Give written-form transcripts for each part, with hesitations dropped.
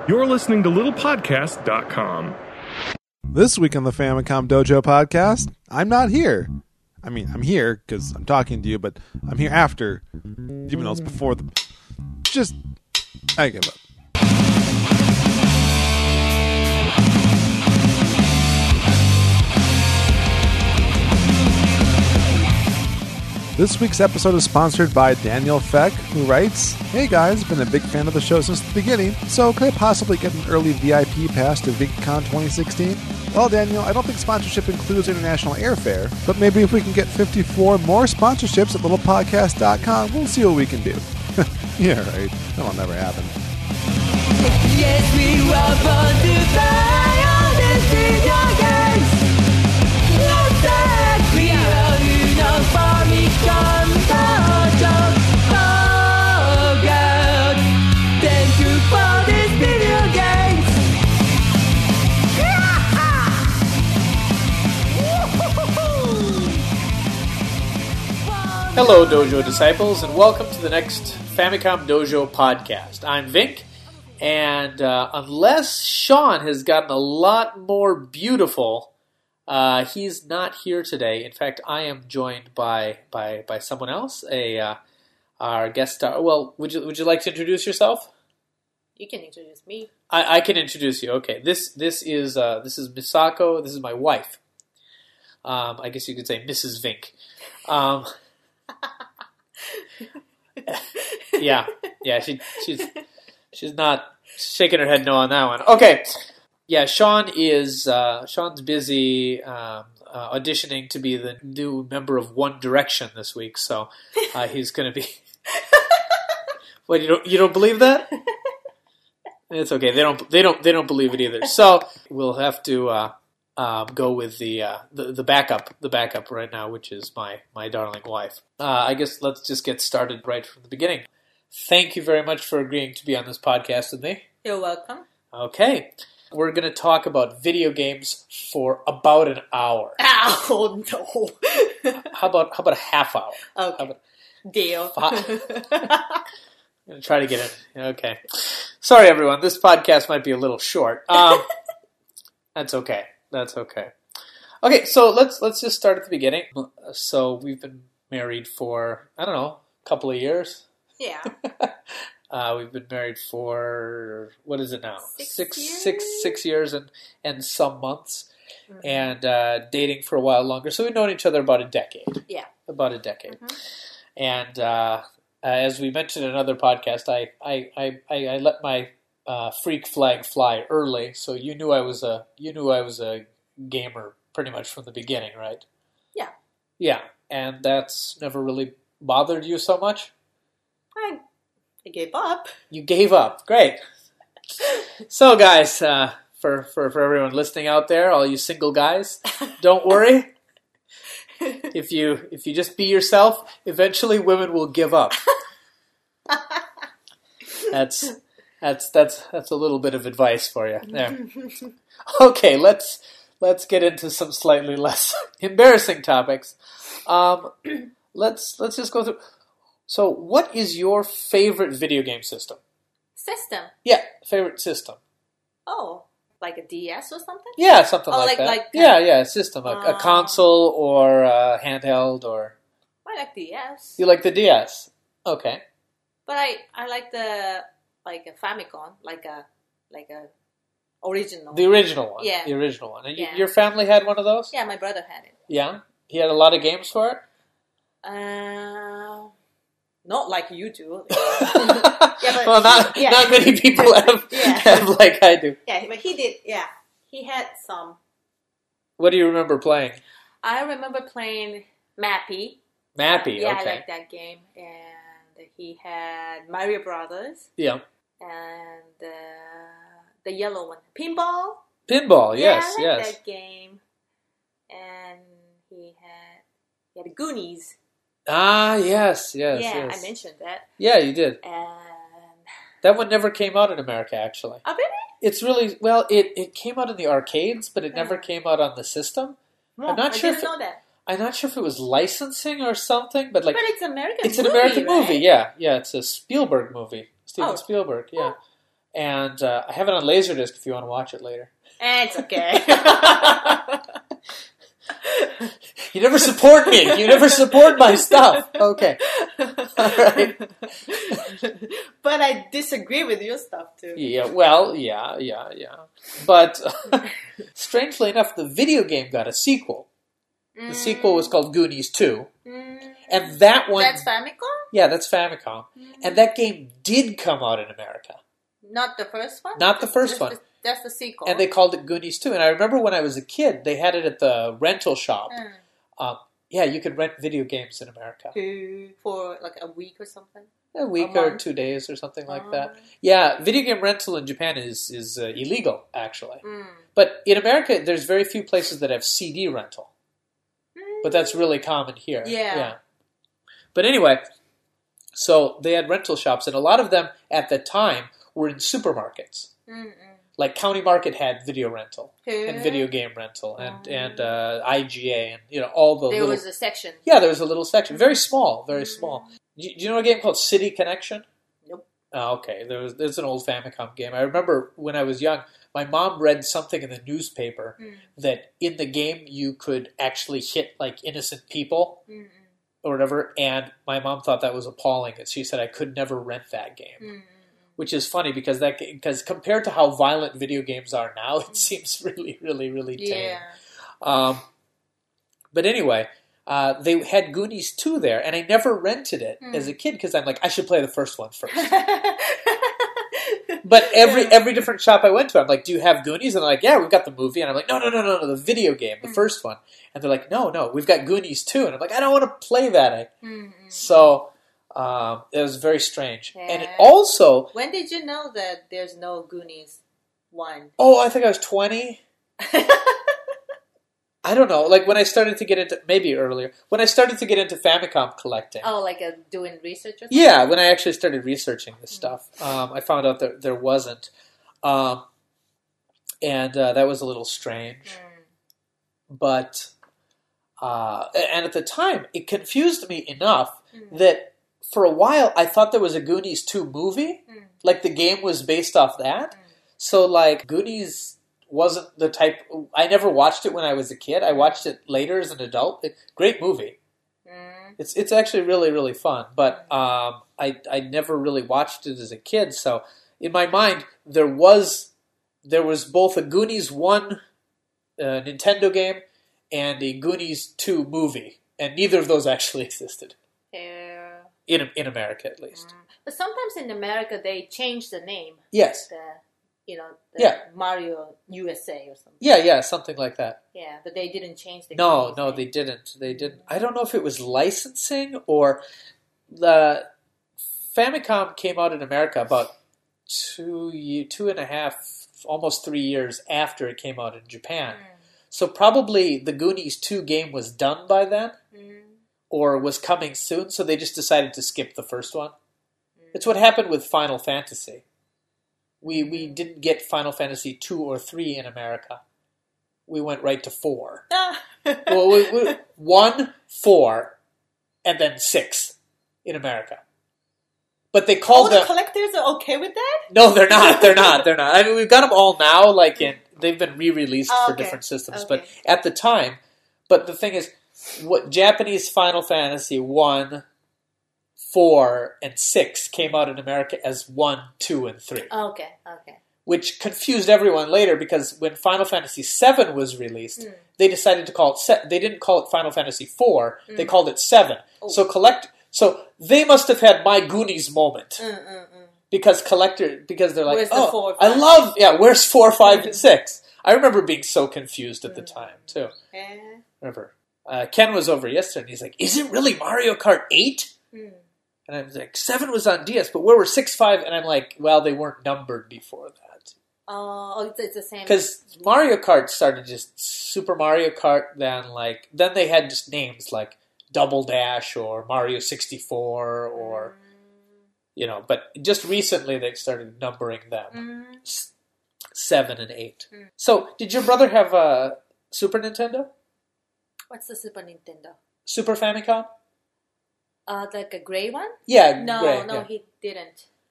You're listening to littlepodcast.com. This week on the Famicom Dojo podcast, I'm not here. I mean, I'm here because I'm talking to you, but I'm here after, even though it's before the... I give up. This week's episode is sponsored by Daniel Feck, who writes, "Hey guys, been a big fan of the show since the beginning, so could I possibly get an early VIP pass to VidCon 2016? Well, Daniel, I don't think sponsorship includes international airfare, but maybe if we can get 54 more sponsorships at littlepodcast.com, we'll see what we can do." Yeah, right. That'll never happen. Yes, we were born to fly on this video games. Love that we are Famicom Dojo. Oh God, thank you for this video games. Hello, Dojo disciples, and welcome to the next Famicom Dojo podcast. I'm Vink, and unless Sean has gotten a lot more beautiful, he's not here today. In fact, I am joined by someone else, our guest star. Well, would you like to introduce yourself? You can introduce me. I can introduce you. Okay, this is Misako. This is my wife. I guess you could say Mrs. Vink. Yeah. She's not shaking her head no on that one. Okay. Yeah, Sean's busy auditioning to be the new member of One Direction this week, so he's going to be. What, you don't believe that? It's okay. They don't believe it either. So we'll have to go with the backup right now, which is my darling wife. I guess let's just get started right from the beginning. Thank you very much for agreeing to be on this podcast with me. You're welcome. Okay. We're going to talk about video games for about an hour. Oh, no. How about a half hour? Okay. Deal. I'm going to try to get it. Okay. Sorry, everyone. This podcast might be a little short. That's okay. Okay, so let's just start at the beginning. So we've been married for, I don't know, a couple of years. Yeah. We've been married for, what is it now? 6 years? 6 years and some months. Mm-hmm. And dating for a while longer. So we've known each other about a decade. Yeah. About a decade. Mm-hmm. And as we mentioned in another podcast, I let my freak flag fly early. So you knew I was a gamer pretty much from the beginning, right? Yeah. Yeah. And that's never really bothered you so much? I gave up. You gave up. Great. So, guys, for everyone listening out there, all you single guys, don't worry. If you just be yourself, eventually women will give up. That's a little bit of advice for you there. Okay, let's get into some slightly less embarrassing topics. Let's just go through. So, what is your favorite video game system? System? Yeah, favorite system. Oh, like a DS or something? Yeah, something like that. Like yeah, system, a console or a handheld or. I like DS. You like the DS? Okay. But I like a Famicom, like a original. The original one. Yeah. The original one. And Yeah. your family had one of those? Yeah, my brother had it. Yeah. He had a lot of games for it? Not like you do. Well, not many people have like I do. Yeah, but he did. Yeah, he had some. What do you remember playing? I remember playing Mappy. Mappy, Yeah, okay. I like that game. And he had Mario Brothers. Yeah. And the yellow one, Pinball. Pinball, yes, Yeah, I like yes. that game. And he had Goonies. Ah, yes. Yeah, I mentioned that. Yeah, you did. And That one never came out in America, actually. oh, really? It's really, well, it came out in the arcades, but it never came out on the system. No, I'm not I sure didn't know that. I'm not sure if it was licensing or something, but like But it's American. it's an American movie, right? yeah. It's a Spielberg movie, Steven Oh. Spielberg, yeah. And I have it on Laserdisc if you want to watch it later. It's okay. You never support me. You never support my stuff. Okay. All right. But I disagree with your stuff too. Yeah, well, yeah. But strangely enough, the video game got a sequel. The sequel was called Goonies 2. And that one... That's Famicom? Yeah, that's Famicom. And that game did come out in America. Not the first one? Not the first one. That's the sequel. And they called it Goonies 2. And I remember when I was a kid, they had it at the rental shop. Yeah, you could rent video games in America. For like a week or something? A week or 2 days or something like that. Yeah, video game rental in Japan is illegal, actually. But in America, there's very few places that have CD rental. But that's really common here. Yeah. But anyway, so they had rental shops, and a lot of them at the time were in supermarkets. Like County Market had video rental and video game rental and IGA and all the There little... was a section. Yeah, there was a little section. Very small, very small. Do you know a game called City Connection? Nope. Oh, okay. There's an old Famicom game. I remember when I was young, my mom read something in the newspaper that in the game you could actually hit like innocent people or whatever, and my mom thought that was appalling, and she said I could never rent that game. Which is funny because compared to how violent video games are now, it seems really, really, really tame. Yeah. But anyway, they had Goonies 2 there, and I never rented it as a kid because I'm like, I should play the first one first. But every different shop I went to, I'm like, do you have Goonies? And they're like, yeah, we've got the movie. And I'm like, no, the video game, the first one. And they're like, no, we've got Goonies 2. And I'm like, I don't want to play that. So... it was very strange. Yeah. And it also... When did you know that there's no Goonies 1? Oh, I think I was 20. I don't know. Like when I started to get into... Maybe earlier. When I started to get into Famicom collecting. Oh, like doing research or something? Yeah, when I actually started researching this stuff. I found out that there wasn't. And that was a little strange. But... and at the time, it confused me enough that... For a while, I thought there was a Goonies 2 movie. Like, the game was based off that. So, like, Goonies wasn't the type... I never watched it when I was a kid. I watched it later as an adult. Great movie. It's actually really, really fun. But I never really watched it as a kid. So, in my mind, there was both a Goonies 1 Nintendo game and a Goonies 2 movie. And neither of those actually existed. In America, at least. But sometimes in America, they change the name. Yes. Mario USA or something. Yeah, something like that. Yeah, but they didn't change the No, name. they didn't. I don't know if it was licensing or the Famicom came out in America about 2.5, almost 3 years after it came out in Japan. So probably the Goonies 2 game was done by then. Or was coming soon, so they just decided to skip the first one. It's what happened with Final Fantasy. We didn't get Final Fantasy 2 or 3 in America. We went right to 4. Well, 1, 4, and then 6 in America. But they called them... the collectors are okay with that? No, they're not. I mean, we've got them all now, they've been re-released for different systems. But at the time... But the thing is... What Japanese Final Fantasy 1, 4, and 6 came out in America as 1, 2, and 3. Okay. Which confused everyone later because when Final Fantasy 7 was released, they decided to call it... They didn't call it Final Fantasy 4, they called it 7. Oh. So they must have had my Goonies moment. Because they're like, where's the 4, 5? I love... Yeah, where's 4, 5, and 6? I remember being so confused at the time, too. Remember... Ken was over yesterday, and he's like, is it really Mario Kart 8? And I was like, 7 was on DS, but where were 6, 5? And I'm like, well, they weren't numbered before that. Oh, it's the same. Because Mario Kart started just Super Mario Kart, then they had just names like Double Dash or Mario 64 or, but just recently they started numbering them. 7 and 8. So, did your brother have a Super Nintendo? What's the Super Nintendo? Super Famicom? Like a gray one? Yeah, No, gray, yeah. he didn't.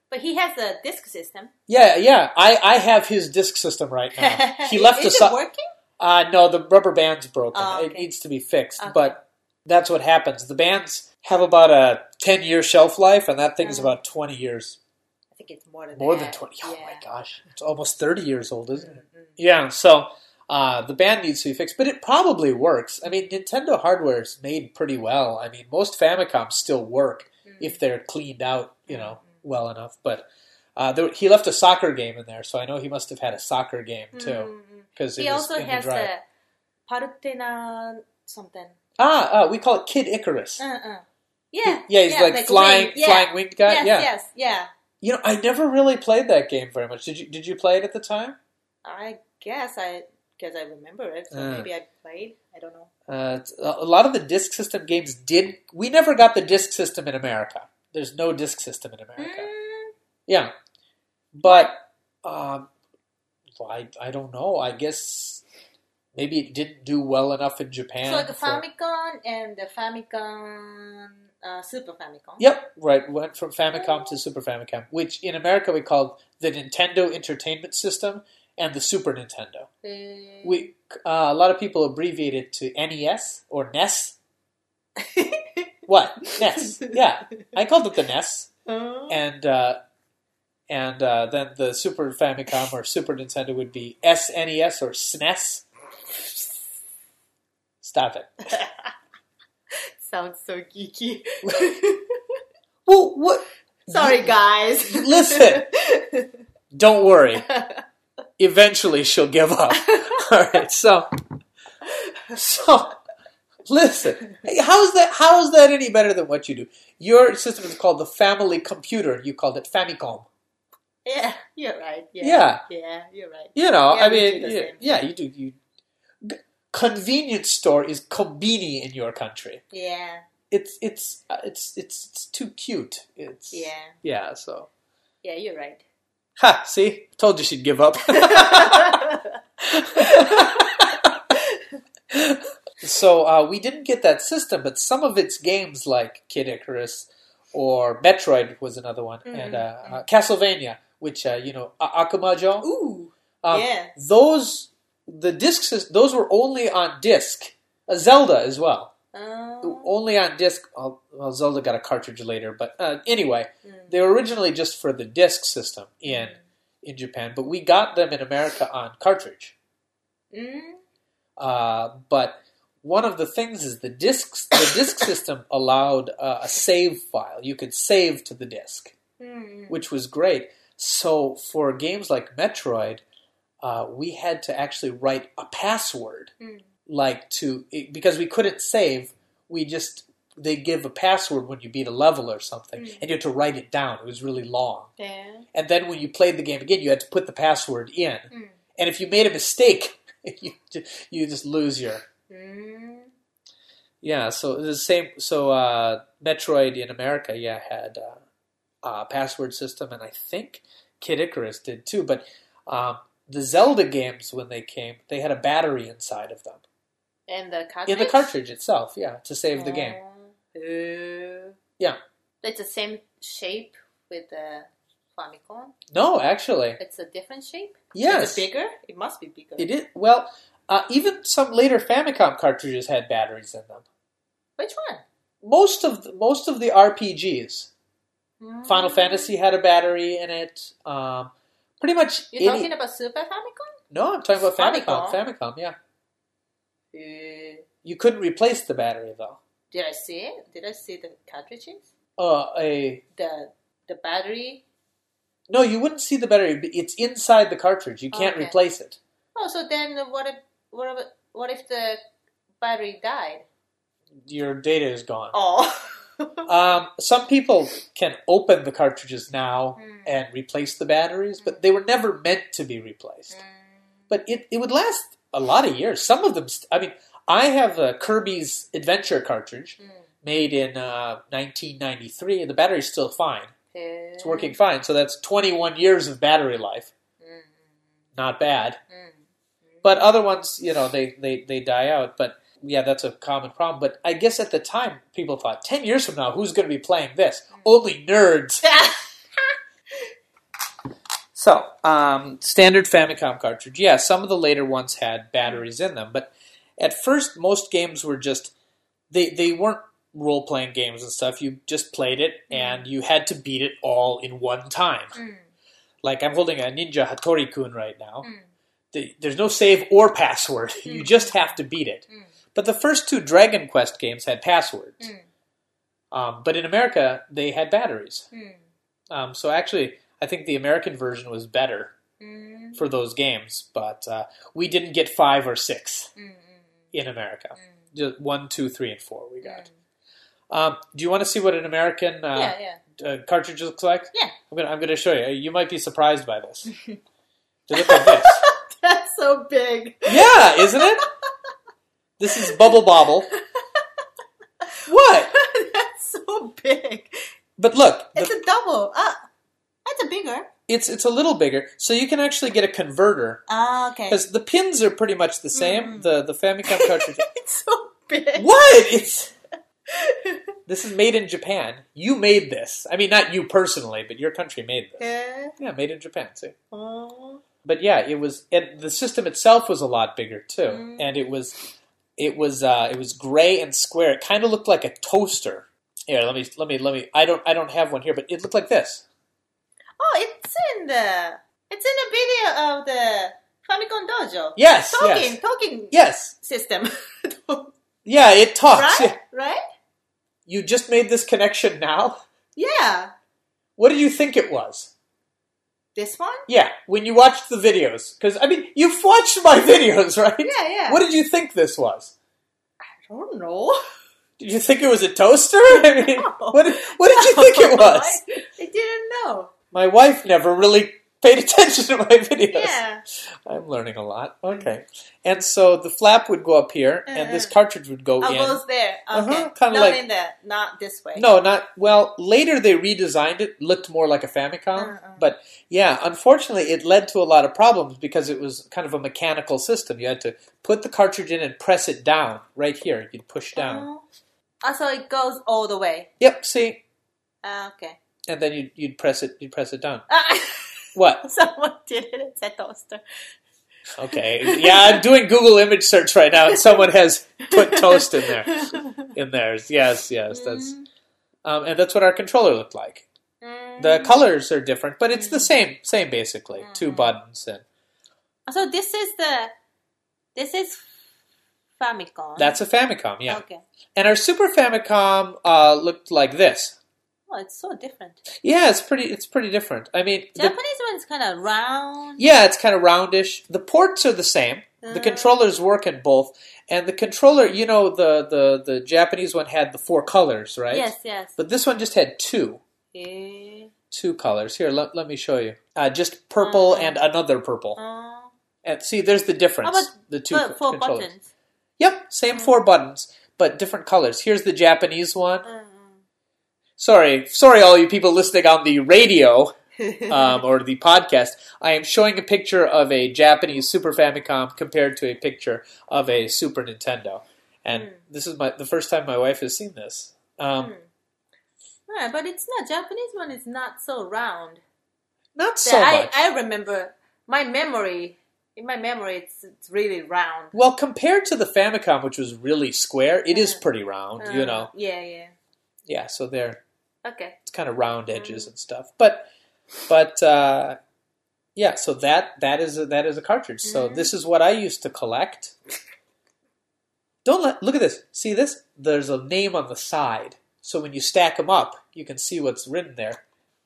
But he has a disc system. Yeah. I have his disc system right now. He left Is a it working? No, the rubber band's broken. Oh, okay. It needs to be fixed. Okay. But that's what happens. The bands have about a 10-year shelf life, and that thing's about 20 years. I think it's more than More that. than 20. Oh, Yeah. my gosh. It's almost 30 years old, isn't it? Yeah, so the band needs to be fixed. But it probably works. I mean, Nintendo hardware is made pretty well. I mean, most Famicoms still work if they're cleaned out, well enough. But he left a soccer game in there, so I know he must have had a soccer game, too. Because He it was also in has the drive. the Parutena something. We call it Kid Icarus. Yeah. Yeah, he's like flying wing. winged guy. Yes. I never really played that game very much. Did you play it at the time? I guess I remember it, so maybe I played. I don't know. A lot of the disc system games did. We never got the disc system in America. There's no disc system in America. Yeah, but I don't know. I guess maybe it didn't do well enough in Japan. So the Famicom and the Famicom, Super Famicom. Yep, right. Went from Famicom to Super Famicom, which in America we called the Nintendo Entertainment System and the Super Nintendo. A lot of people abbreviate it to NES or NES. What? NES. Yeah, I called it the NES. And then the Super Famicom or Super Nintendo would be SNES or SNES. Stop it. Sounds so geeky. Well, what? Sorry, guys. Listen. Don't worry. Eventually she'll give up. All right, so listen. Hey, how is that any better than what you do? Your system is called the Family Computer. You called it Famicom. Yeah, you're right. Yeah. Yeah, you're right. I we mean, do the same. you do. Convenience store is kombini in your country. Yeah. It's too cute. Yeah. So. Yeah, you're right. Ha! See, told you she'd give up. So we didn't get that system, but some of its games, like Kid Icarus or Metroid, was another one, and Castlevania, which Akumajo. Ooh. Those were only on disc. Zelda as well. Only on disc. Well, Zelda got a cartridge later, but anyway, they were originally just for the disc system in Japan, but we got them in America on cartridge. But one of the things is the disc system allowed a save file. You could save to the disc, which was great. So for games like Metroid, we had to actually write a password, because we couldn't save. They give a password when you beat a level or something, and you had to write it down. It was really long. Yeah. And then when you played the game again, you had to put the password in. And if you made a mistake, you just lose your... Yeah, so the same. So Metroid in America, had a password system, and I think Kid Icarus did too. But the Zelda games, when they came, they had a battery inside of them. And the cartridge? In the cartridge itself, to save the game. Yeah. It's the same shape with the Famicom? No, actually. It's a different shape? Yes. Is it bigger? It must be bigger. It is. Well, even some later Famicom cartridges had batteries in them. Which one? Most of the RPGs. Final Fantasy had a battery in it. Pretty much. You're talking about Super Famicom? No, I'm talking about Famicom. Famicom, yeah. You couldn't replace the battery though. Did I see it? Did I see the cartridges? The battery? No, you wouldn't see the battery. It's inside the cartridge. You can't replace it. Oh, so then what if the battery died? Your data is gone. Oh. Some people can open the cartridges now and replace the batteries, but they were never meant to be replaced. But it would last a lot of years. Some of them... I have a Kirby's Adventure cartridge made in 1993, and the battery's still fine. It's working fine. So that's 21 years of battery life. Not bad. But other ones, they die out. But yeah, that's a common problem. But I guess at the time, people thought, 10 years from now, who's going to be playing this? Only nerds. So, standard Famicom cartridge. Yeah, some of the later ones had batteries in them, but at first most games were just, they weren't role-playing games and stuff. You just played it, and you had to beat it all in one time. Like, I'm holding a Ninja Hattori-kun right now. There's no save or password. You just have to beat it. But the first 2 Dragon Quest games had passwords. But in America, they had batteries. So actually, I think the American version was better for those games. But we didn't get 5 or 6 in America. Just 1, 2, 3, and 4 we got. Do you want to see what an American cartridge looks like? Yeah. I'm gonna show you. You might be surprised by this. They look like this. That's so big. Yeah, isn't it? This is Bubble Bobble. What? That's so big. But look, it's a double. That's a bigger. It's a little bigger, so you can actually get a converter. Okay. Because the pins are pretty much the same. The Famicom cartridge. It's so big. What? This is made in Japan. You made this. I mean, not you personally, but your country made this. Yeah, made in Japan. See. But yeah, it was. And the system itself was a lot bigger too, and it was gray and square. It kind of looked like a toaster. Here, let me. I don't have one here, but it looked like this. Oh, it's in the video of the Famicom Dojo. Yes, talking. Yes. System. Yeah, it talks. Right? Right? You just made this connection now? Yeah. What did you think it was? This one? Yeah, when you watched the videos. Because, I mean, you've watched my videos, right? Yeah. What did you think this was? I don't know. Did you think it was a toaster? I mean, no. What did you think it was? I didn't know. My wife never really paid attention to my videos. Yeah. I'm learning a lot. Okay. And so the flap would go up here, and this cartridge would go in. Oh, goes there. Okay. Kind of not in that. Not this way. No, not... Well, later they redesigned it. Looked more like a Famicom. But, yeah, unfortunately, it led to a lot of problems because it was kind of a mechanical system. You had to put the cartridge in and press it down. Right here. You'd push down. So it goes all the way. Yep, see? Okay. And then you'd press it down. What? Someone did it. It's a toaster. Okay. Yeah, I'm doing Google image search right now, and someone has put toast in there. In theirs. Yes. That's and that's what our controller looked like. The colors are different, but it's the same basically. 2 buttons and. So this is Famicom. That's a Famicom, yeah. Okay. And our Super Famicom looked like this. Oh, it's so different. Yeah, it's pretty different. I mean, Japanese one is kind of round. Yeah, it's kind of roundish. The ports are the same. The controllers work in both. And the controller, the Japanese one had the 4 colors, right? Yes. But this one just had 2. Okay. 2 colors. Here, let me show you. Just purple and another purple. And see, there's the difference. How about the 2 4 controllers. buttons? Yep, same 4 buttons, but different colors. Here's the Japanese one. Sorry, all you people listening on the radio or the podcast. I am showing a picture of a Japanese Super Famicom compared to a picture of a Super Nintendo, and this is the first time my wife has seen this. Right, but it's not Japanese one. Is not so round. Not so much. I remember my memory. In my memory, it's really round. Well, compared to the Famicom, which was really square, it is pretty round. Yeah. Yeah, so they're. Okay. It's kind of round edges and stuff, but yeah. So that is a cartridge. So this is what I used to collect. Look at this. See this? There's a name on the side. So when you stack them up, you can see what's written there.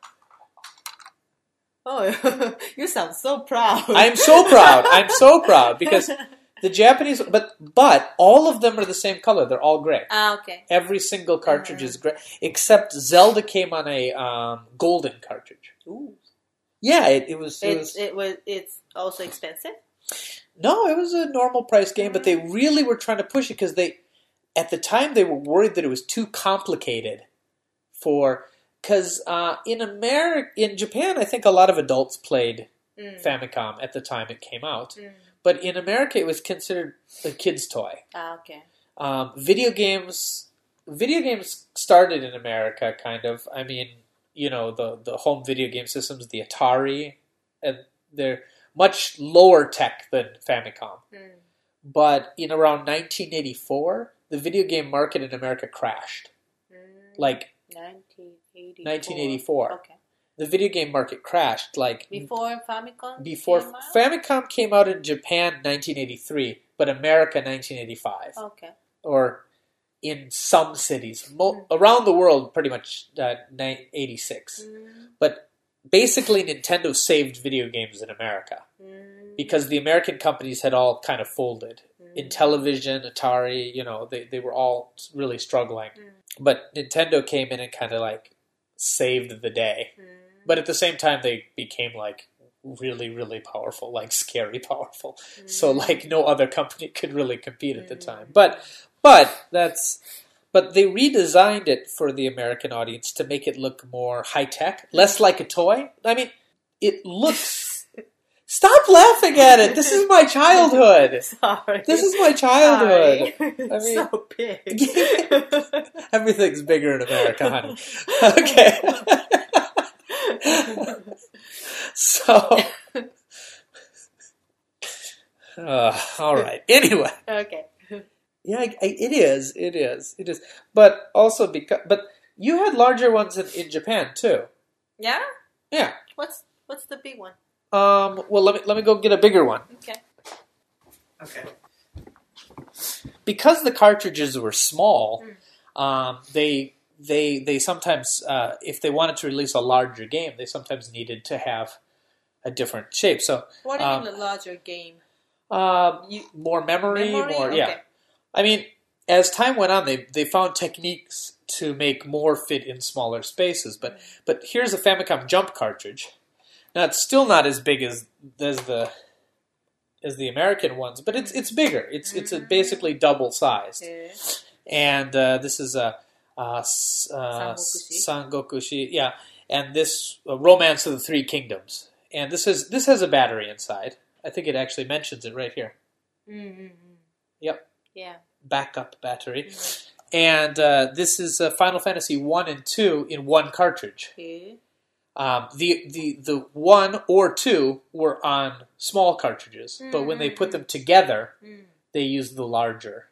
Oh, you sound so proud. I'm so proud because the Japanese, but all of them are the same color. They're all gray. Okay. Every single cartridge is gray, except Zelda came on a golden cartridge. Ooh. Yeah, it was. It's also expensive. No, it was a normal price game, but they really were trying to push it because at the time they were worried that it was too complicated because in Japan, I think a lot of adults played Famicom at the time it came out. But in America, it was considered a kid's toy. Okay. Video games started in America, kind of. I mean, the home video game systems, the Atari, and they're much lower tech than Famicom. But in around 1984, the video game market in America crashed. Like 1984. Okay. The video game market crashed. Like Before Famicom. Famicom came out in Japan 1983, but America 1985. Okay. Or in some cities around the world, pretty much 86. But basically, Nintendo saved video games in America because the American companies had all kind of folded. Intellivision, Atari, they were all really struggling. But Nintendo came in and kind of like saved the day. But at the same time, they became like really, really powerful, like scary powerful. So like no other company could really compete at the time. But they redesigned it for the American audience to make it look more high tech, less like a toy. I mean, it looks. Stop laughing at it. This is my childhood. Sorry. This is my childhood. Sorry. I mean, So big. everything's bigger in America, honey. Okay. So, all right. Anyway. Okay. Yeah, it is. But also but you had larger ones in Japan too. Yeah. Yeah. What's the big one? Well, let me go get a bigger one. Okay. Because the cartridges were small, they sometimes, if they wanted to release a larger game, they sometimes needed to have a different shape. So, What do you mean a larger game? More memory, more Okay. yeah. I mean, as time went on, they found techniques to make more fit in smaller spaces. But here's a Famicom Jump cartridge. Now it's still not as big as the American ones, but it's bigger. It's basically double sized. Yeah. And this is a Sangokushi, yeah. And this Romance of the Three Kingdoms. And this has a battery inside. I think it actually mentions it right here. Yep. Yeah. Backup battery. And this is Final Fantasy 1 and 2 in one cartridge. Okay. The 1 or 2 were on small cartridges, but when they put them together, they used the larger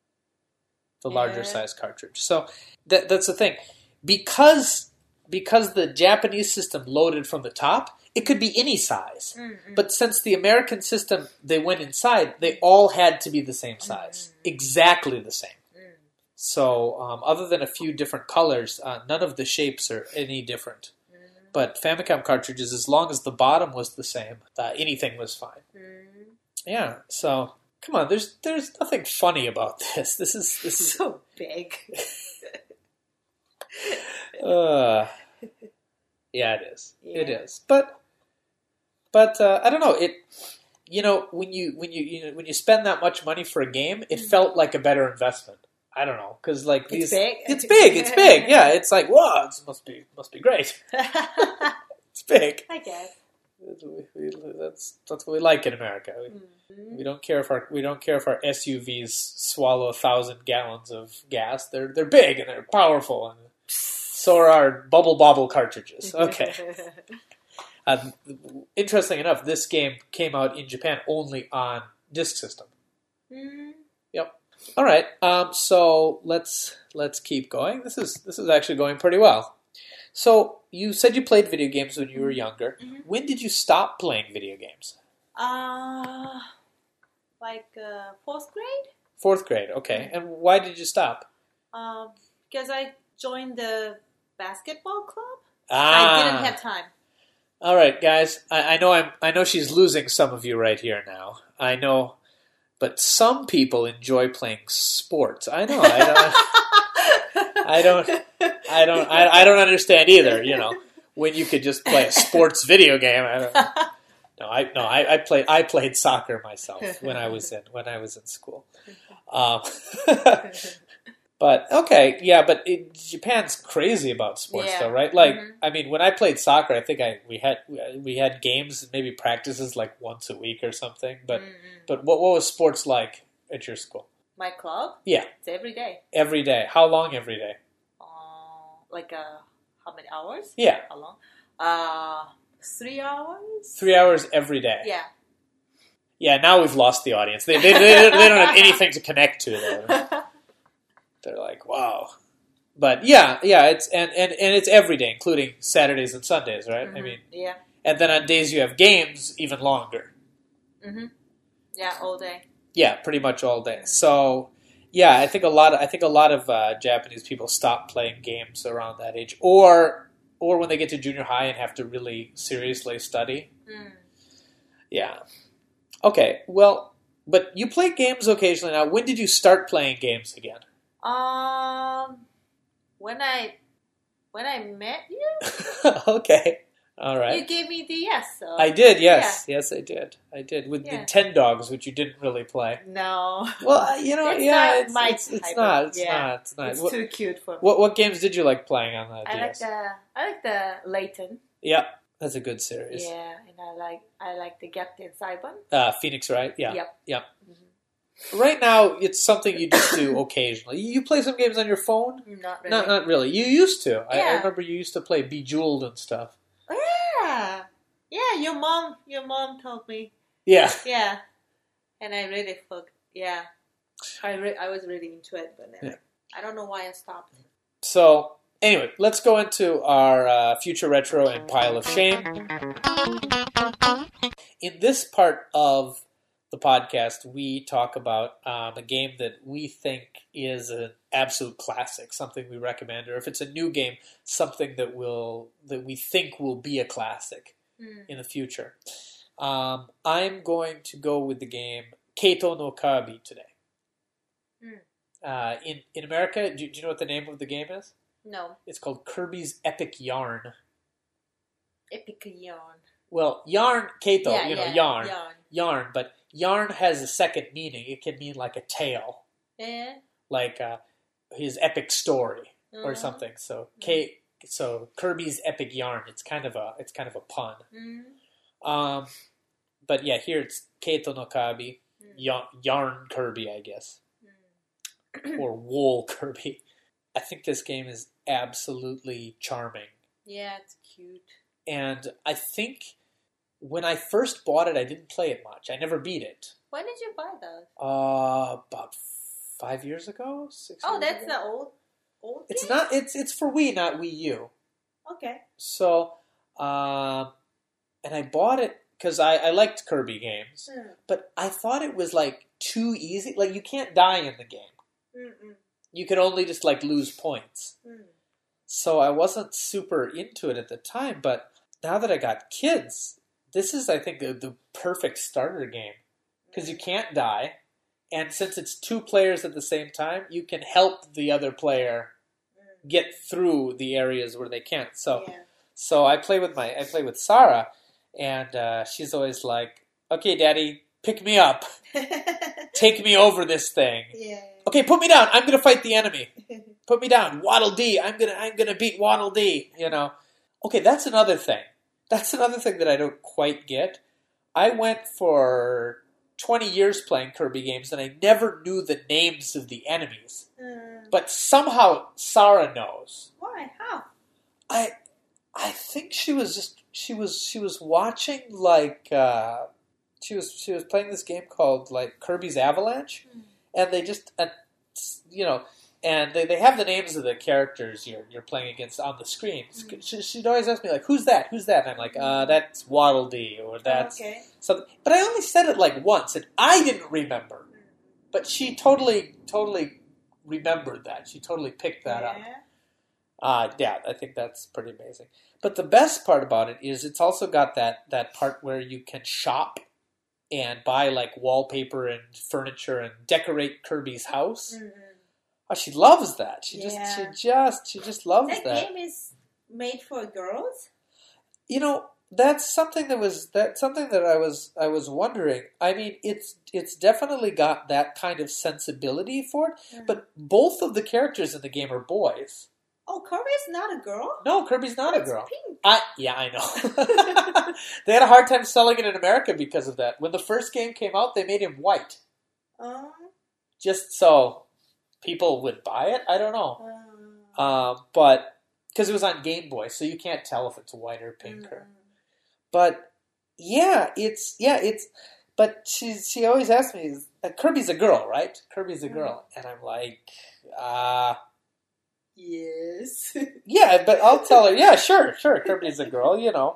size cartridge. So that's the thing. Because the Japanese system loaded from the top, it could be any size. But since the American system, they went inside, they all had to be the same size. Exactly the same. So other than a few different colors, none of the shapes are any different. But Famicom cartridges, as long as the bottom was the same, anything was fine. Yeah, so come on, there's nothing funny about this. This is So big. Yeah, it is. Yeah. It is. But I don't know. When you spend that much money for a game, it felt like a better investment. I don't know, because like It's big? It's big. Yeah, it's like whoa, it must be great. It's big. I guess. That's what we like in America. We don't care if our SUVs swallow 1,000 gallons of gas. They're big and they're powerful, and so are our Bubble Bobble cartridges. Okay. Interesting enough, this game came out in Japan only on disk system. Yep. All right. So let's keep going. This is actually going pretty well. So you said you played video games when you were younger. When did you stop playing video games? Like 4th grade. 4th grade. Okay. And why did you stop? Because I joined the basketball club. Ah. I didn't have time. All right, guys. I know she's losing some of you right here now. I know, but some people enjoy playing sports. I know. I don't understand either. When you could just play a sports video game. I played soccer myself when I was in school. But okay, yeah, but Japan's crazy about sports, though, right? Like, I mean, when I played soccer, I think we had games, maybe practices like once a week or something. But what was sports like at your school? My club? Yeah, It's every day. Every day. How long every day? Like how many hours? Yeah. How long? 3 hours. 3 hours every day. Yeah. Yeah, now we've lost the audience. They don't have anything to connect to. They're like, wow. But yeah, it's and it's every day, including Saturdays and Sundays, right? Mm-hmm. I mean, yeah. And then on days you have games, even longer. Mm-hmm. Yeah, all day. Yeah, pretty much all day. So, yeah, I think a lot of Japanese people stop playing games around that age, or when they get to junior high and have to really seriously study. Mm. Yeah. Okay. Well, but you play games occasionally now. When did you start playing games again? When I met you, Okay. All right. you gave me DS. So. I did. Yes. Yeah. Yes, I did. I did with Yeah. Nintendogs, which you didn't really play. No. Well, you know, It's yeah, not it's my it's type not. of- It's yeah. not. It's not. It's What, too cute for me. what games did you like playing on that I DS? like the Layton. Yeah, that's a good series. Yeah, and I like the Captain Saiban. Phoenix Wright. Yeah. Yep. Right now, it's something you just do occasionally. You play some games on your phone? Not really. Not really. You used to. I Yeah. remember you used to play Bejeweled and stuff. Yeah. Yeah, your mom told me. Yeah. Yeah. And I really yeah. I was really into it, but then Yeah. I don't know why I stopped. So, anyway, let's go into our future retro and pile of shame. In this part of the podcast, we talk about a game that we think is an absolute classic, something we recommend, or if it's a new game, something that we think will be a classic in the future. I'm going to go with the game Kaito no Kirby today. In America, do you know what the name of the game is? No. It's called Kirby's Epic Yarn. Epic Yarn. Well, yarn, Kaito, yarn. Yarn. But yarn has a second meaning. It can mean like a tale, Yeah. like his epic story or Uh-huh. something. So so Kirby's Epic Yarn. It's kind of a pun. Mm. But yeah, here it's Kaito no Kirby, yarn Kirby, I guess, or wool Kirby. I think this game is absolutely charming. Yeah, it's cute. And I think when I first bought it, I didn't play it much. I never beat it. When did you buy those? About 5 years ago, 6 Oh, years that's ago. the old. It's game? not. It's for Wii, not Wii U. Okay. So, and I bought it because I liked Kirby games, but I thought it was like too easy. Like you can't die in the game. Mm-mm. You could only just like lose points. Mm. So I wasn't super into it at the time, but now that I got kids, this is, I think, the perfect starter game. Because you can't die, and since it's two players at the same time, you can help the other player get through the areas where they can't. So I play with Sarah, and she's always like, "Okay, Daddy, pick me up, take me over this thing. Yeah. Okay, put me down. I'm gonna fight the enemy. Put me down. Waddle Dee. I'm gonna beat Waddle Dee. You know. Okay, that's another thing. That's another thing that I don't quite get. I went for 20 years playing Kirby games, and I never knew the names of the enemies. But somehow Sarah knows. Why? How? I think she was watching like she was playing this game called like Kirby's Avalanche, and they just and they have the names of the characters you're playing against on the screen. She'd always ask me like, "Who's that? Who's that?" And I'm like, "That's Waddle Dee," or "That's something." But I only said it like once, and I didn't remember. But she totally remembered that. She totally picked that up. Yeah, I think that's pretty amazing. But the best part about it is it's also got that part where you can shop and buy like wallpaper and furniture and decorate Kirby's house. Oh, she loves that. She just loves that. That game is made for girls? You know, that's something that I was wondering. I mean, it's definitely got that kind of sensibility for it, but both of the characters in the game are boys. Oh, Kirby's not a girl? No, Kirby's not a girl. Pink. I know. They had a hard time selling it in America because of that. When the first game came out, they made him white. Just so people would buy it. I don't know. But because it was on Game Boy, so you can't tell if it's white or pink. But but she always asks me, Kirby's a girl, right? Kirby's a girl. And I'm like, yes. yeah, but I'll tell her, yeah, sure, Kirby's a girl, you know.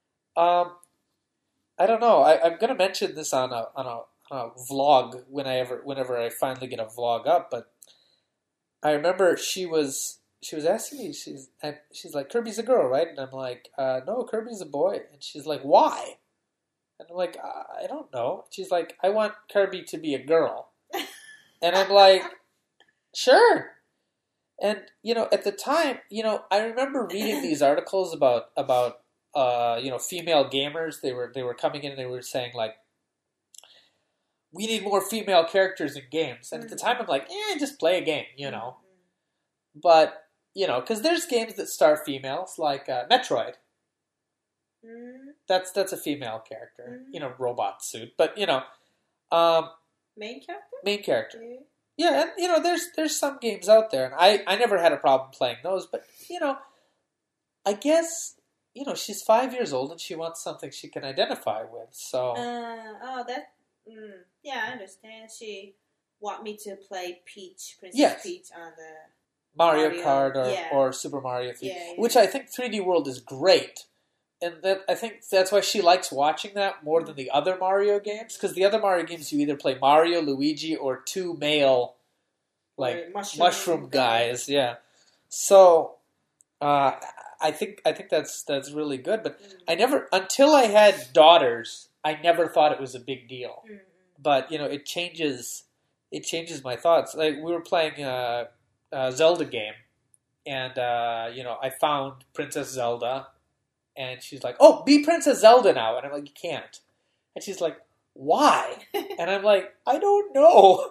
I don't know. I'm going to mention this on a vlog whenever I finally get a vlog up, but I remember she was asking me, she's like, Kirby's a girl, right? And I'm like, no, Kirby's a boy. And she's like, why? And I'm like, I don't know. She's like, I want Kirby to be a girl. And I'm like, sure. And, you know, at the time, you know, I remember reading these articles about you know, female gamers. They were coming in and they were saying, like, we need more female characters in games. And at the time, I'm like, just play a game, you know. But, you know, because there's games that star females, like Metroid. That's a female character, you know, robot suit. But, you know, Main character? Main character. Yeah, and, you know, there's some games out there, and I never had a problem playing those. But, you know, I guess, you know, she's 5 years old and she wants something she can identify with. So. Yeah, I understand. She want me to play Princess Peach on the Mario Kart or Super Mario 3, which I think 3D World is great. And I think that's why she likes watching that more than the other Mario games. Because the other Mario games, you either play Mario, Luigi, or two male, like, mushroom guys. Yeah. So, I think that's really good. But I never, until I had daughters, I never thought it was a big deal. But, you know, it changes my thoughts. Like, we were playing a Zelda game. And, you know, I found Princess Zelda. And she's like, oh, be Princess Zelda now. And I'm like, you can't. And she's like, why? And I'm like, I don't know.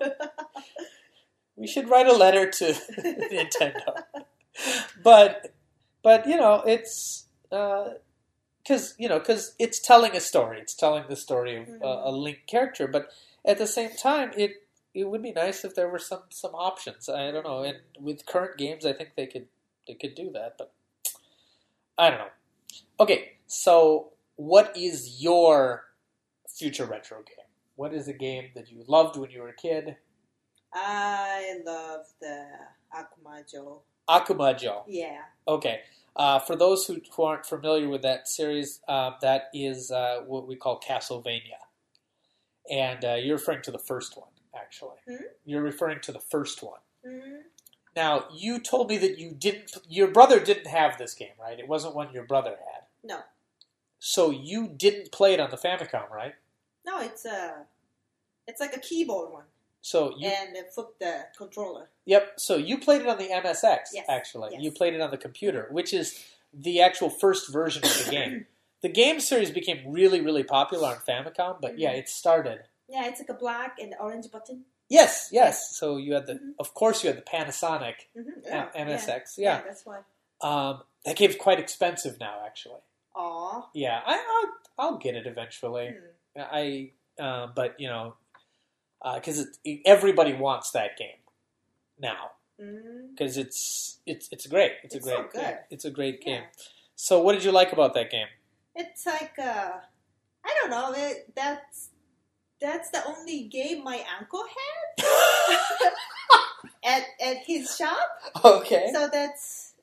We should write a letter to Nintendo. But you know, it's because it's telling a story. It's telling the story of a Link character. But at the same time, it would be nice if there were some options. I don't know. And with current games, I think they could do that. But I don't know. Okay, so what is your future retro game? What is a game that you loved when you were a kid? I love the Akumajo. Akumajo. Yeah. Okay. For those who aren't familiar with that series, that is what we call Castlevania. And you're referring to the first one, actually. You're referring to the first one. Now, you told me that your brother didn't have this game, right? It wasn't one your brother had. No. So you didn't play it on the Famicom, right? No, it's like a keyboard one. So and flip the controller. Yep. So you played it on the MSX, actually. Yes. You played it on the computer, which is the actual first version of the game. The game series became really, really popular on Famicom, but yeah, it started. Yeah, it's like a black and orange button. Yes. So you had of course, you had the Panasonic MSX. Yeah, that's why. That game's quite expensive now, actually. Aw. Yeah, I'll get it eventually. But you know, because everybody wants that game now because it's great. It's a great game. It's a great game. So, what did you like about that game? It's like I don't know. That's the only game my uncle had at his shop. Okay. So that's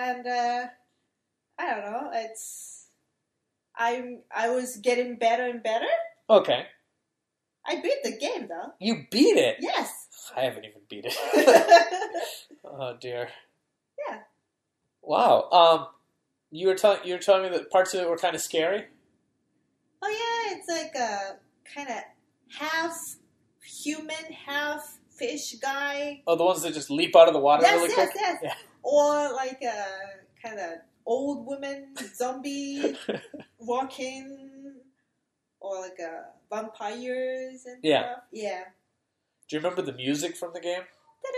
I don't know. I was getting better and better. Okay. I beat the game though. You beat it? Yes. I haven't even beat it. Oh dear. Yeah. Wow. You were telling me that parts of it were kind of scary. Oh yeah, it's like a kind of half human, half fish guy. Oh, the ones that just leap out of the water really quick? Yes. Yeah. Or like a kind of old woman zombie walking, or like vampires and stuff. Yeah. Do you remember the music from the game?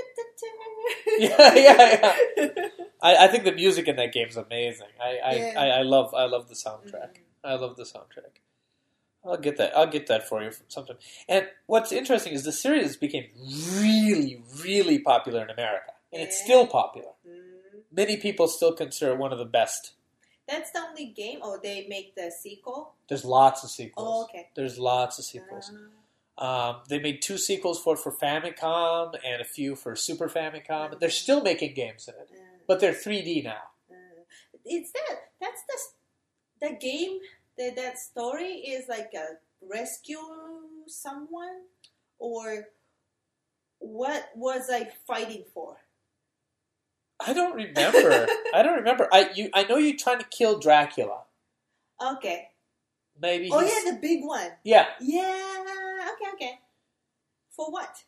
Yeah. I think the music in that game is amazing. I love the soundtrack. I love the soundtrack. I'll get that for you sometime. And what's interesting is the series became really, really popular in America, and it's still popular. Many people still consider it one of the best That's the only game, or they make the sequel? There's lots of sequels. Oh, okay. There's lots of sequels. They made 2 sequels for Famicom and a few for Super Famicom. They're still making games in it, but they're 3D now. That's the game, that story is like a rescue someone? Or what was I fighting for? I don't remember. I know you're trying to kill Dracula. Okay. Maybe. Oh yeah, the big one. Yeah. Yeah. Okay. For what?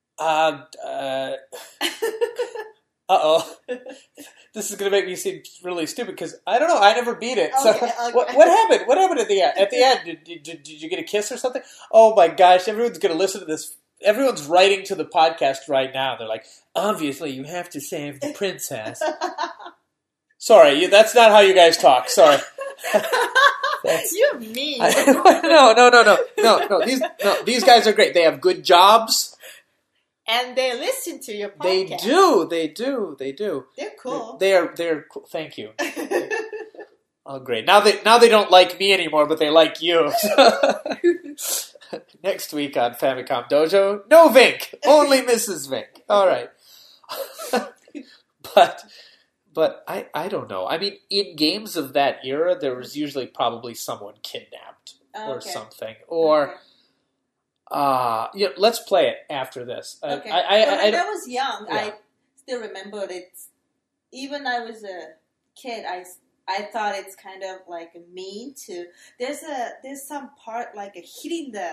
Uh-oh. This is going to make me seem really stupid because I don't know. I never beat it. So Okay. what happened? What happened at the end? At the end, did you get a kiss or something? Oh my gosh! Everyone's going to listen to this. Everyone's writing to the podcast right now. They're like, obviously, you have to save the princess. Sorry, that's not how you guys talk. Sorry. You're mean. No. These guys are great. They have good jobs. And they listen to your podcast. They do. They're cool. They're cool. Thank you. Oh, great. Now they don't like me anymore, but they like you. Next week on Famicom Dojo, no Vink, only Mrs. Vink. All right. But I don't know. I mean, in games of that era, there was usually probably someone kidnapped or something, or. Let's play it after this. Okay. I I was young. Yeah. I still remember it. Even I was a kid, I thought it's kind of like mean to. There's some part like hitting the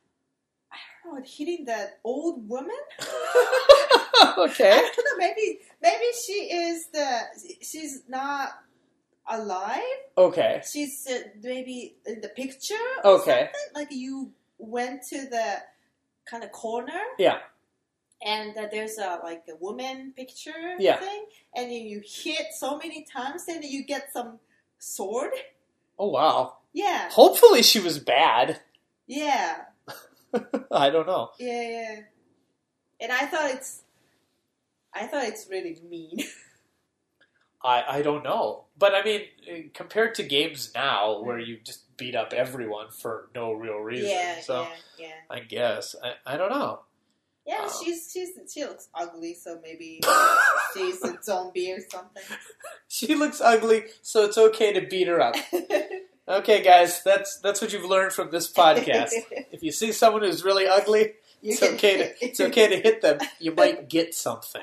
old woman. Okay. I don't know. Maybe she's not alive. Okay. She's maybe in the picture. Or Okay. something. Like you went to the kind of corner. Yeah. And there's a woman picture Yeah. thing, and you hit so many times, and you get some sword. Oh wow. Yeah. Hopefully she was bad. Yeah. I don't know. Yeah. And I thought it's really mean. I don't know. But I mean, compared to games now where you just beat up everyone for no real reason. Yeah. I guess. I don't know. Yeah, she looks ugly, so maybe she's a zombie or something. She looks ugly, so it's okay to beat her up. Okay, guys, that's what you've learned from this podcast. If you see someone who's really ugly, it's okay to hit them. You might get something.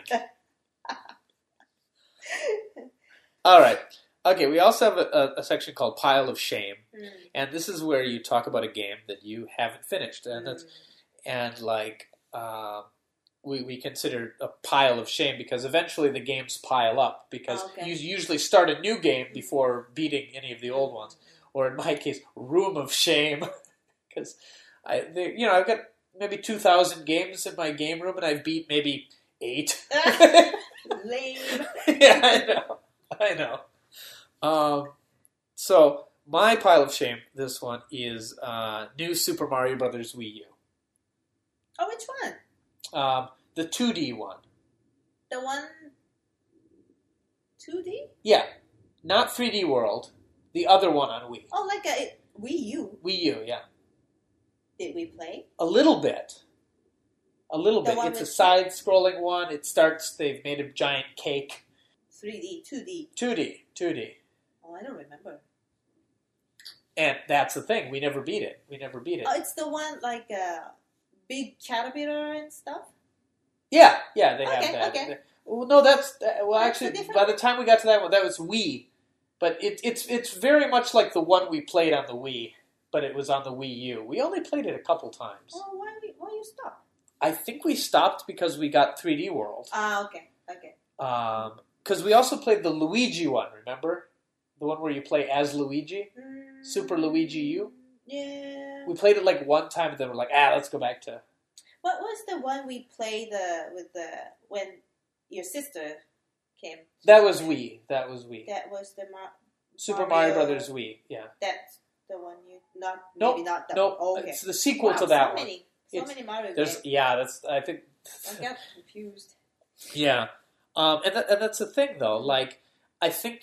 All right. Okay, we also have a section called Pile of Shame, and this is where you talk about a game that you haven't finished, and we consider a pile of shame because eventually the games pile up because you usually start a new game before beating any of the old ones, or in my case, Room of Shame, because I've got maybe 2,000 games in my game room and I've beat maybe 8. Lame. Yeah, I know. So my pile of shame, this one is New Super Mario Brothers Wii U. Oh, which one? The 2D one. The one 2D? Yeah, not 3D World. The other one on Wii. Oh, like a Wii U. Wii U, yeah. Did we play? A little bit. It's a side-scrolling one. It starts. They've made a giant cake. 3D, 2D. 2D. Oh, I don't remember. And that's the thing. We never beat it. Oh, it's the one like big caterpillar and stuff? Yeah, they have that. Okay. Well, no, that's Actually, by the time we got to that one, that was Wii. But it's very much like the one we played on the Wii, but it was on the Wii U. We only played it a couple times. Oh, why you stop? I think we stopped because we got 3D World. Ah, okay. Because we also played the Luigi one, remember? The one where you play as Luigi? Super Luigi U? Yeah. We played it like one time and then we're like, let's go back to... What was the one we played when your sister came? That was Wii. That was the Super Mario Brothers Wii, yeah. That's the one you... Nope. Maybe not that Nope. one. Oh, okay. It's the sequel to that one. So many Mario games. games. Yeah, I think... I got confused. Yeah. And that's the thing, though. Like, I think that's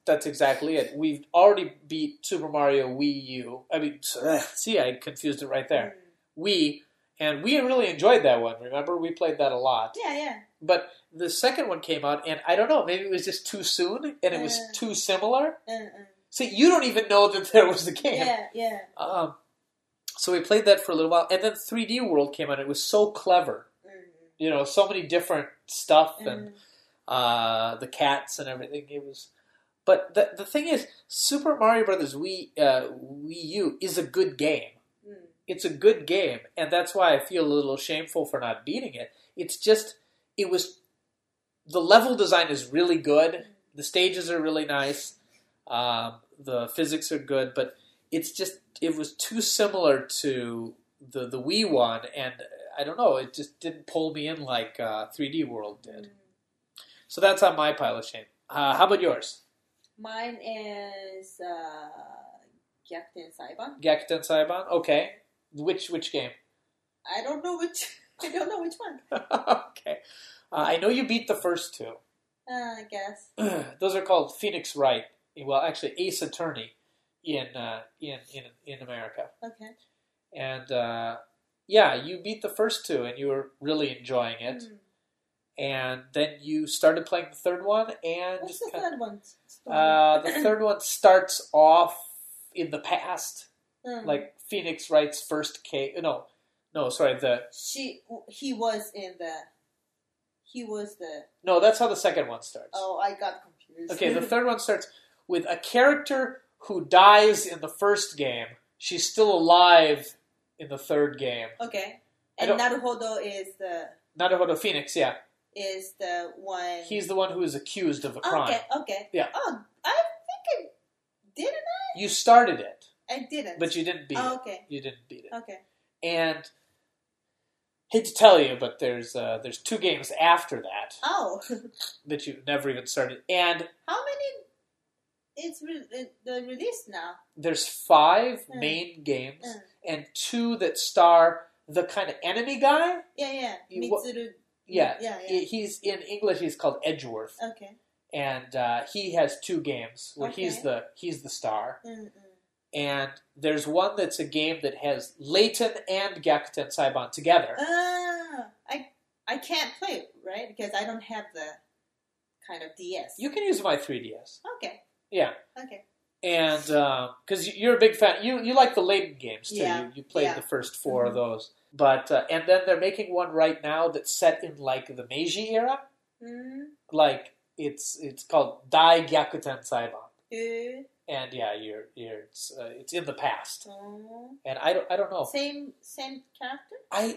That's exactly it. We've already beat Super Mario Wii U. I mean, see, I confused it right there. Wii, and we really enjoyed that one. Remember, we played that a lot. Yeah. But the second one came out, and I don't know, maybe it was just too soon, and it was too similar. See, you don't even know that there was the game. Yeah. So we played that for a little while, and then 3D World came out. It was so clever. You know, so many different stuff, and the cats and everything. It was... But the thing is, Super Mario Brothers Wii U is a good game. It's a good game, and that's why I feel a little shameful for not beating it. It's just, the level design is really good. The stages are really nice. The physics are good, but it's just, it was too similar to the Wii one, and I don't know, it just didn't pull me in like 3D World did. So that's on my pile of shame. How about yours? Mine is Gyakuten Saiban. Gyakuten Saiban? Okay. Which game? I don't know which one. Okay. I know you beat the first two. I guess. Those are called Phoenix Wright. Well, actually, Ace Attorney in America. Okay. And yeah, you beat the first two, and you were really enjoying it. And then you started playing the third one, and what's the third one? The third one starts off in the past, like Phoenix Wright's first case. No, sorry. He was the. No, that's how the second one starts. Oh, I got confused. Okay, the third one starts with a character who dies in the first game. She's still alive in the third game. Okay, and Naruhodo is the. Naruhodo Phoenix, yeah. Is the one... He's the one who is accused of a crime. Okay. Yeah. Oh, I think didn't I? You started it. I didn't. But you didn't beat it. Okay. You didn't beat it. Okay. And, hate to tell you, but there's 2 games after that. Oh. that you never even started. And... How many is released now? There's 5 main games, and 2 that star the kind of enemy guy. Yeah. Mitsuru... Yeah. He's in English. He's called Edgeworth. Okay. And he has 2 games where he's the star. And there's one that's a game that has Layton and Gyakuten Saiban together. I can't play it, right? Because I don't have the kind of DS. You can use my 3DS. Okay. Yeah. Okay. And because you're a big fan, you like the Layton games too. Yeah. You played the first 4 of those. But and then they're making one right now that's set in like the Meiji era. Like it's called Dai Gyakuten Saiban. And yeah, it's in the past. And I don't know. Same character? I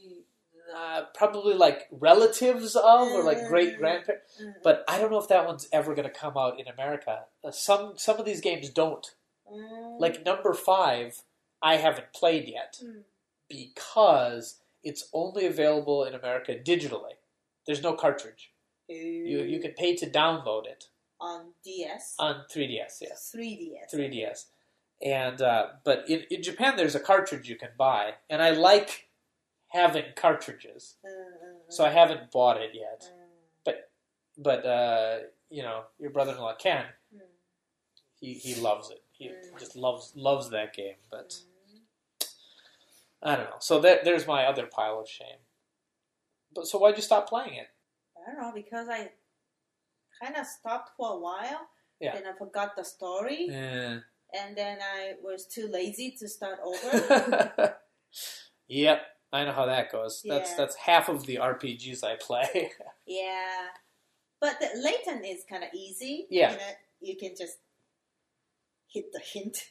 probably like relatives of or like great grandparents. But I don't know if that one's ever going to come out in America. Some of these games don't. Like number 5, I haven't played yet. Because it's only available in America digitally. There's no cartridge. You can pay to download it. On DS? On 3DS, yes. 3DS. And, but in Japan there's a cartridge you can buy. And I like having cartridges. So I haven't bought it yet. But you know, your brother-in-law Ken, he loves it. He just loves that game, but... I don't know. So there's my other pile of shame. But so why'd you stop playing it? I don't know, because I kind of stopped for a while. Yeah. Then I forgot the story. Yeah. And then I was too lazy to start over. Yep. I know how that goes. Yeah. That's half of the RPGs I play. Yeah. But the Layton is kind of easy. Yeah. You know, you can just hit the hint.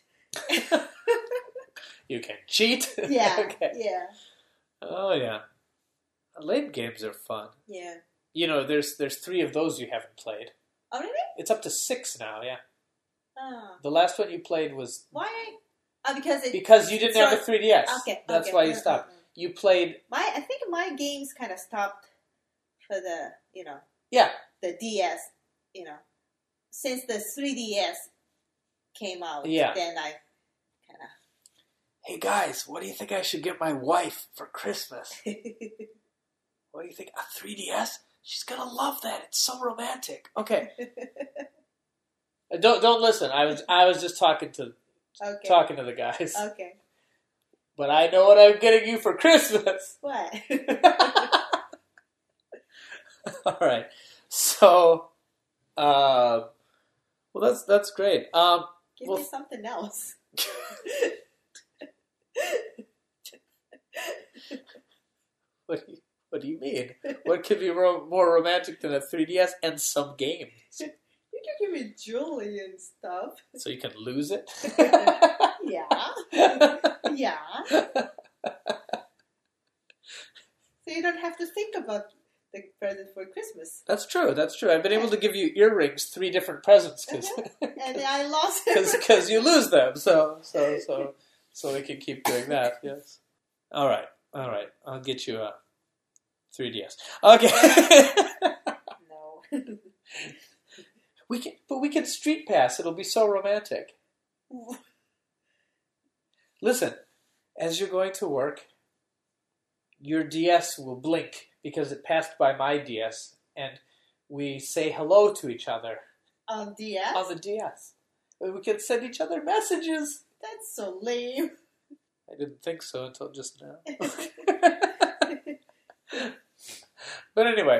You can cheat. Yeah. Okay. Yeah. Oh yeah. Late games are fun. Yeah. You know, there's 3 of those you haven't played. Oh really? It's up to 6 now. Yeah. Oh. The last one you played was Why? Oh, because you didn't have a 3DS. Okay. That's why you stopped. You played. I think my games kind of stopped for the Yeah. the DS. Since the 3DS came out. Yeah. Then I kind of. Hey guys, what do you think I should get my wife for Christmas? What do you think? A 3DS? She's gonna love that. It's so romantic. Okay. Don't listen. I was just talking to the guys. Okay. But I know what I'm getting you for Christmas. What? All right. So, well, that's great. Give me something else. What do you mean? What could be more romantic than a 3DS and some games? You can give me jewelry and stuff. So you can lose it? Yeah. Yeah. So you don't have to think about the present for Christmas. That's true. I've been able to give you earrings 3 different presents and I lost it because you lose them. So we can keep doing that. Yes. All right. I'll get you a 3DS. Okay. No. we can street pass. It'll be so romantic. Listen, as you're going to work, your DS will blink because it passed by my DS, and we say hello to each other. On DS? On the DS. We can send each other messages. That's so lame. I didn't think so until just now. But anyway,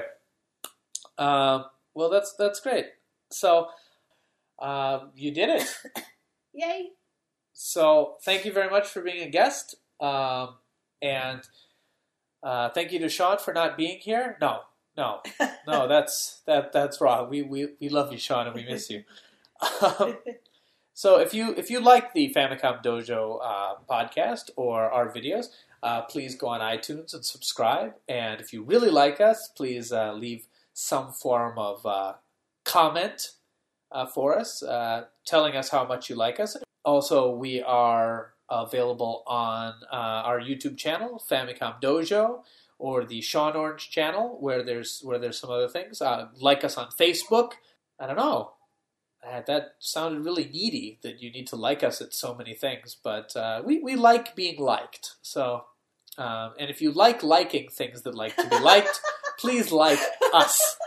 well, that's great. So, you did it. Yay. So, thank you very much for being a guest. And thank you to Sean for not being here. No, that's wrong. We love you, Sean, and we miss you. So if you like the Famicom Dojo podcast or our videos, please go on iTunes and subscribe. And if you really like us, please leave some form of comment for us, telling us how much you like us. Also, we are available on our YouTube channel, Famicom Dojo, or the Sean Orange channel, where there's some other things. Like us on Facebook. I don't know. That sounded really needy, that you need to like us at so many things, but we like being liked. So, and if you like liking things that like to be liked, please like us.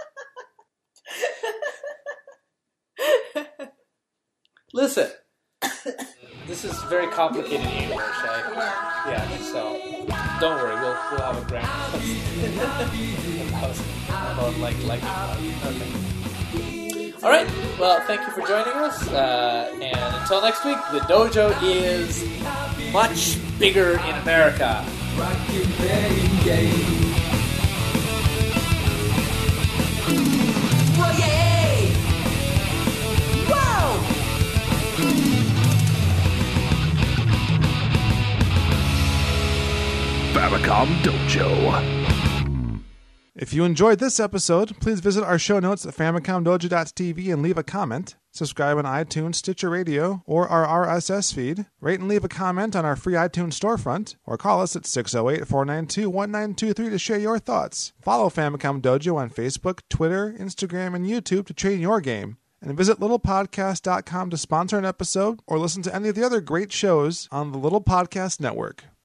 Listen, this is very complicated English. Yeah, so don't worry, we'll have a grammar about liking. Okay. All right. Well, thank you for joining us. And until next week, the dojo is much bigger in America. Whoa, yay! Whoa! Famicom Dojo. If you enjoyed this episode, please visit our show notes at FamicomDojo.tv and leave a comment. Subscribe on iTunes, Stitcher Radio, or our RSS feed. Rate and leave a comment on our free iTunes storefront, or call us at 608-492-1923 to share your thoughts. Follow Famicom Dojo on Facebook, Twitter, Instagram, and YouTube to train your game. And visit littlepodcast.com to sponsor an episode or listen to any of the other great shows on the Little Podcast Network.